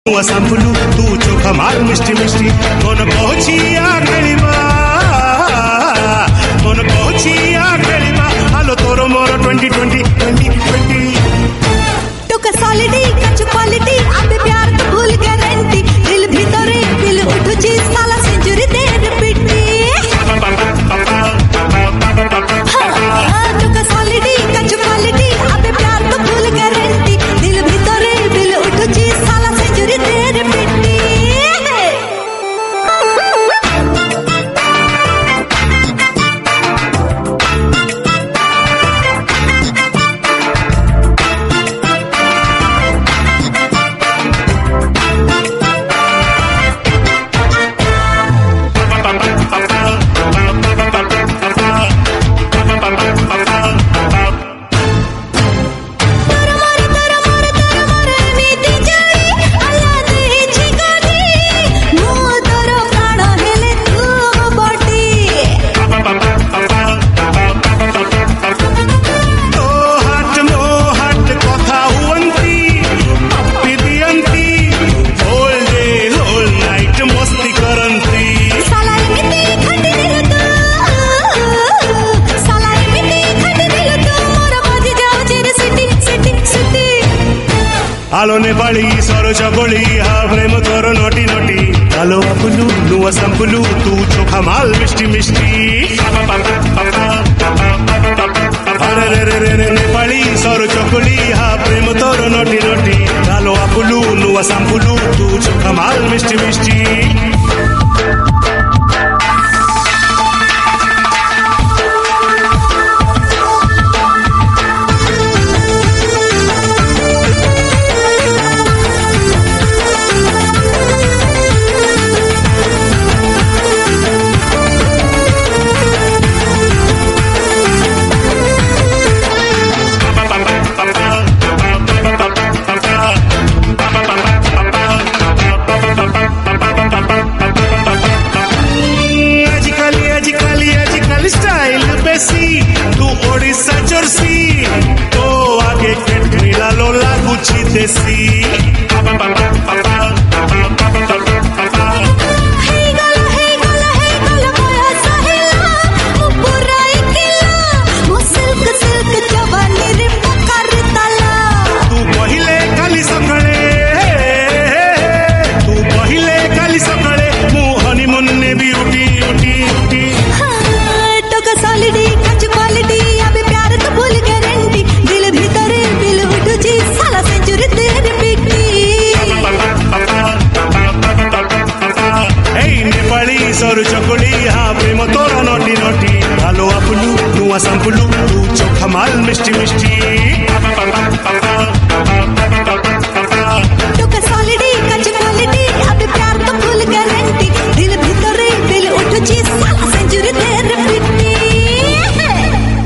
सांपुलु तू चोखा माल मिष्टी मिष्टी मन कहूची खेलिबा हालो तोर मोर 2020 टोका सॉलिडी कच्चू क्वालिटी आबे प्यार तो भूल गारंटी दिल भीतरे दिल उठुची साला सेंचुरी दे रिपीटी टोका सॉलिडी कच्चू क्वालिटी आबे प्यार तो भूल गारंटी दिल भीतरे दिल उठुची साला सेंचुरी दे रिपीटी आलो नेपाली सर चकोली हा प्रेम तोर नोटी नोटी आलो पुलु नुआ संपुलु तू चोखा माल मिष्टी मिष्टी अरे रे रे रे रे नेपाली सर चकोली हा प्रेम तोर नोटी नोटी आलो पुलु नुआ संपुलु तू चोखा माल मिष्टी मिष्टी तू ओडिशा जर्सी तो आगे मिला लो लागुची देसी सर चकोली हा प्रेम तोर नोटी नोटी आलो पुलु नुआ संपुलु तू चोखा माल मिष्टी मिष्टी